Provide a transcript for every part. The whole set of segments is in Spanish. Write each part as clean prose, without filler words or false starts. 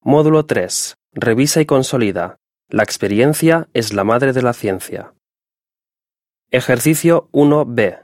Módulo 3. Revisa y consolida. La experiencia es la madre de la ciencia. Ejercicio 1B.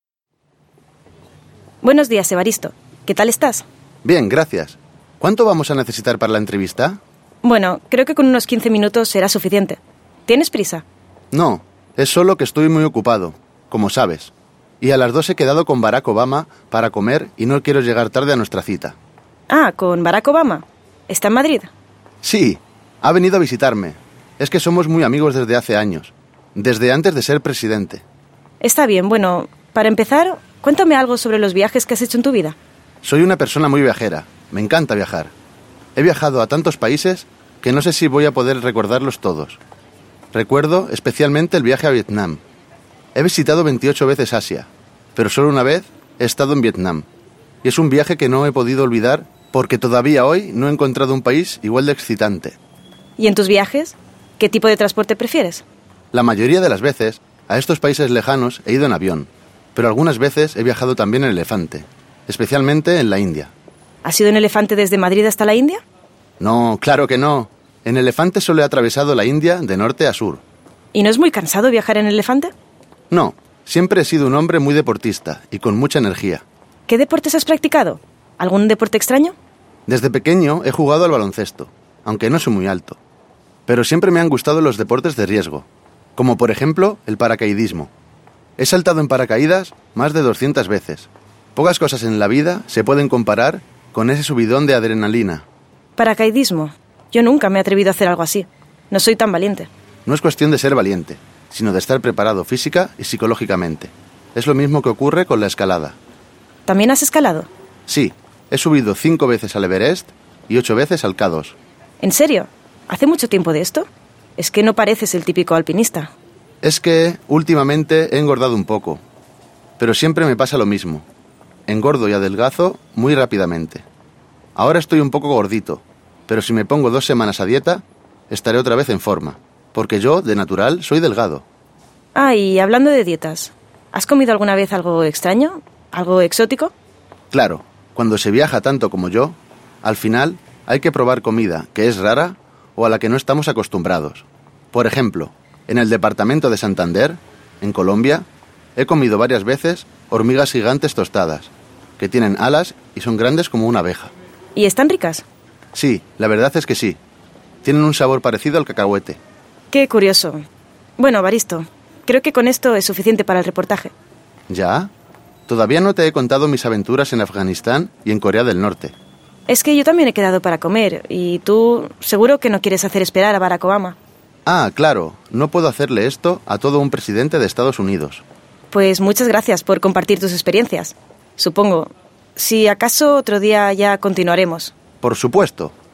Buenos días, Evaristo. ¿Qué tal estás? Bien, gracias. ¿Cuánto vamos a necesitar para la entrevista? Bueno, creo que con unos 15 minutos será suficiente. ¿Tienes prisa? No, es solo que estoy muy ocupado, como sabes. Y a las 2 he quedado con Barack Obama para comer y no quiero llegar tarde a nuestra cita. Ah, ¿con Barack Obama? ¿Está en Madrid? Sí, ha venido a visitarme. Es que somos muy amigos desde hace años, desde antes de ser presidente. Está bien, bueno, para empezar, cuéntame algo sobre los viajes que has hecho en tu vida. Soy una persona muy viajera, me encanta viajar. He viajado a tantos países que no sé si voy a poder recordarlos todos. Recuerdo especialmente el viaje a Vietnam. He visitado 28 veces Asia, pero solo una vez he estado en Vietnam. Y es un viaje que no he podido olvidar porque todavía hoy no he encontrado un país igual de excitante. ¿Y en tus viajes? ¿Qué tipo de transporte prefieres? La mayoría de las veces, a estos países lejanos he ido en avión, pero algunas veces he viajado también en elefante, especialmente en la India. ¿Has ido en elefante desde Madrid hasta la India? No, claro que no. En elefante solo he atravesado la India de norte a sur. ¿Y no es muy cansado viajar en elefante? No, siempre he sido un hombre muy deportista y con mucha energía. ¿Qué deportes has practicado? ¿Algún deporte extraño? Desde pequeño he jugado al baloncesto, aunque no soy muy alto. Pero siempre me han gustado los deportes de riesgo, como por ejemplo el paracaidismo. He saltado en paracaídas más de 200 veces. Pocas cosas en la vida se pueden comparar con ese subidón de adrenalina. Paracaidismo. Yo nunca me he atrevido a hacer algo así. No soy tan valiente. No es cuestión de ser valiente, sino de estar preparado física y psicológicamente. Es lo mismo que ocurre con la escalada. ¿También has escalado? Sí, he subido 5 veces al Everest y 8 veces al K2. ¿En serio? ¿Hace mucho tiempo de esto? Es que no pareces el típico alpinista. Es que últimamente he engordado un poco, pero siempre me pasa lo mismo. Engordo y adelgazo muy rápidamente. Ahora estoy un poco gordito, pero si me pongo 2 semanas a dieta, estaré otra vez en forma, porque yo, de natural, soy delgado. Ah, y hablando de dietas, ¿has comido alguna vez algo extraño? ¿Algo exótico? Claro, cuando se viaja tanto como yo, al final hay que probar comida que es rara o a la que no estamos acostumbrados. Por ejemplo, en el departamento de Santander, en Colombia, he comido varias veces hormigas gigantes tostadas, que tienen alas y son grandes como una abeja. ¿Y están ricas? Sí, la verdad es que sí. Tienen un sabor parecido al cacahuete. Qué curioso. Bueno, Evaristo, creo que con esto es suficiente para el reportaje. ¿Ya? Todavía no te he contado mis aventuras en Afganistán y en Corea del Norte. Es que yo también he quedado para comer, y tú seguro que no quieres hacer esperar a Barack Obama. Ah, claro, no puedo hacerle esto a todo un presidente de Estados Unidos. Pues muchas gracias por compartir tus experiencias. Supongo. Si acaso otro día ya continuaremos. Por supuesto.